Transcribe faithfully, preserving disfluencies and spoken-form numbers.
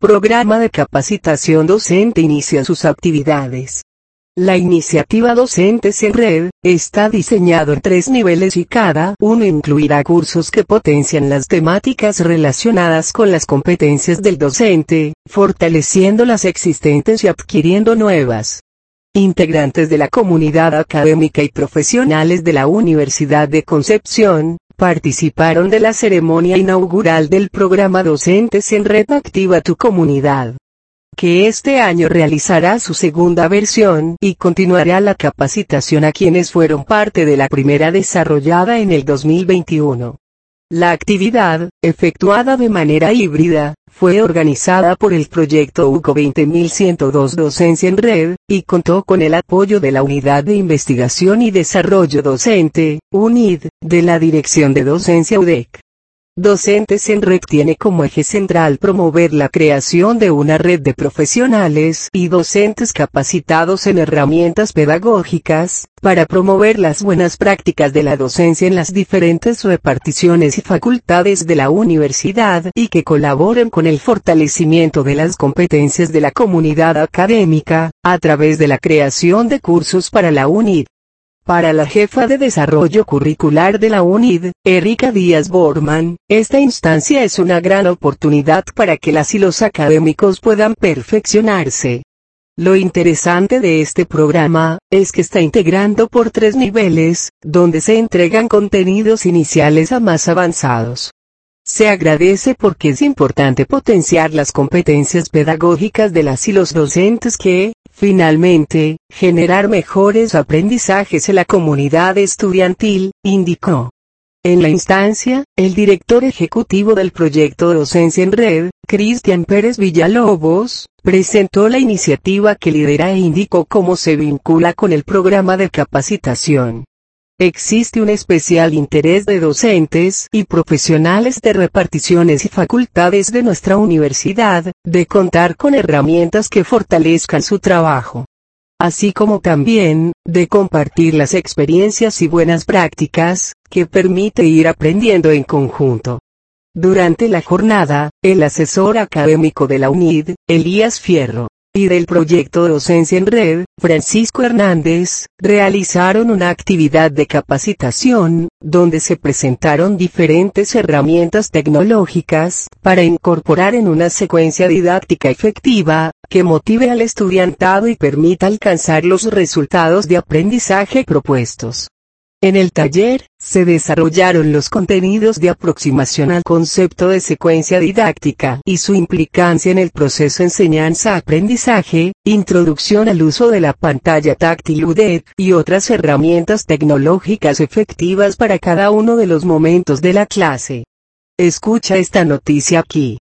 Programa de capacitación docente inicia sus actividades. La iniciativa Docentes en Red está diseñado en tres niveles y cada uno incluirá cursos que potencian las temáticas relacionadas con las competencias del docente, fortaleciendo las existentes y adquiriendo nuevas. Integrantes de la comunidad académica y profesionales de la Universidad de Concepción participaron de la ceremonia inaugural del programa Docentes en Red Activa tu Comunidad, que este año realizará su segunda versión y continuará la capacitación a quienes fueron parte de la primera desarrollada en el dos mil veintiuno. La actividad, efectuada de manera híbrida, fue organizada por el proyecto U C O veinte mil ciento dos Docencia en Red, y contó con el apoyo de la Unidad de Investigación y Desarrollo Docente, U N I D, de la Dirección de Docencia U D E C. Docentes en Red tiene como eje central promover la creación de una red de profesionales y docentes capacitados en herramientas pedagógicas, para promover las buenas prácticas de la docencia en las diferentes reparticiones y facultades de la universidad y que colaboren con el fortalecimiento de las competencias de la comunidad académica, a través de la creación de cursos para la U N I D. Para la jefa de desarrollo curricular de la U N I D, Erika Díaz Borman, esta instancia es una gran oportunidad para que las y los académicos puedan perfeccionarse. Lo interesante de este programa, es que está integrando por tres niveles, donde se entregan contenidos iniciales a más avanzados. Se agradece porque es importante potenciar las competencias pedagógicas de las y los docentes que, finalmente, generar mejores aprendizajes en la comunidad estudiantil, indicó. En la instancia, el director ejecutivo del proyecto Docencia en Red, Cristian Pérez Villalobos, presentó la iniciativa que lidera e indicó cómo se vincula con el programa de capacitación. Existe un especial interés de docentes y profesionales de reparticiones y facultades de nuestra universidad, de contar con herramientas que fortalezcan su trabajo, así como también, de compartir las experiencias y buenas prácticas, que permite ir aprendiendo en conjunto. Durante la jornada, el asesor académico de la U N I D, Elías Fierro, y del proyecto Docencia en Red, Francisco Hernández, realizaron una actividad de capacitación, donde se presentaron diferentes herramientas tecnológicas, para incorporar en una secuencia didáctica efectiva, que motive al estudiantado y permita alcanzar los resultados de aprendizaje propuestos. En el taller, se desarrollaron los contenidos de aproximación al concepto de secuencia didáctica y su implicancia en el proceso enseñanza-aprendizaje, introducción al uso de la pantalla táctil U D E C y otras herramientas tecnológicas efectivas para cada uno de los momentos de la clase. Escucha esta noticia aquí.